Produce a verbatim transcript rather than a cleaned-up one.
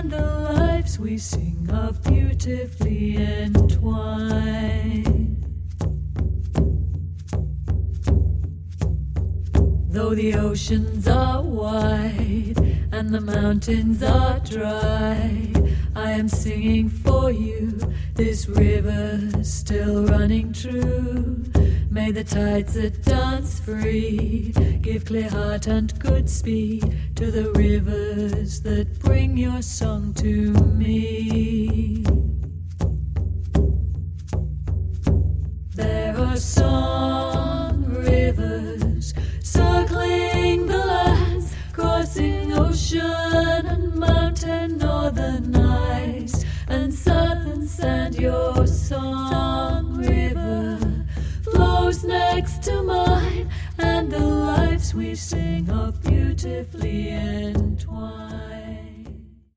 and the lives we sing are beautifully entwined. Though the oceans are wide and the mountains are dry, I am singing for you, this river's still running true. May the tides that dance free give clear heart and good speed to the rivers that bring your song to me. There are song rivers circling the lands, crossing ocean and mountain, northern ice and southern sand. Your song river flows next to mine, and the lives we sing are beautifully entwined.